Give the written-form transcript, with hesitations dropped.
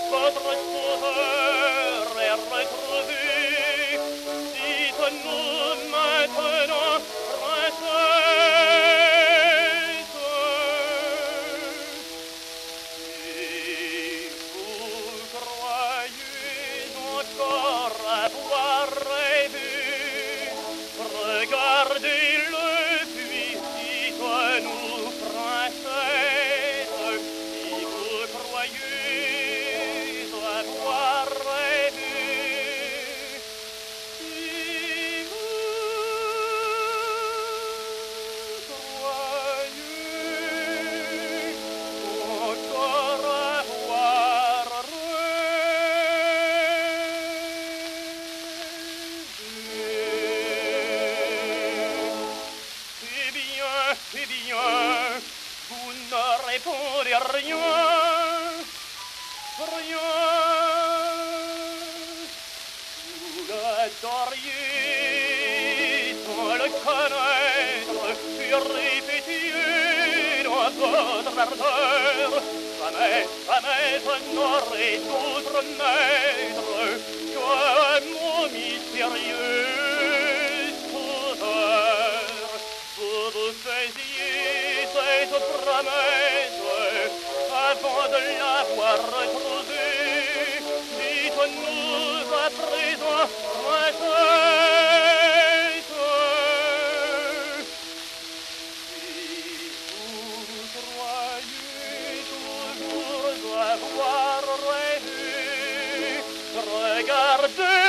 votre sauveur est retrouvé. Dites-nous maintenant, princesse, si vous croyez encore avoir rêvé, regardez le puits, dites-nous, princesse, si vous croyez avoir rêvé, si vous croyez encore avoir rêvé. Eh bien, vous ne répondez rien, rien. Vous l'adoriez sans le connaître, répétiez dans votre ardeur. Jamais, jamais je n'aurai d'autre maître que mon mystérieux sauveur. Vous vous faisiez cette promesse avant de l'avoir retrouvée. Dites-nous à présent, princesse, si vous croyez toujours avoir rêvé, regardez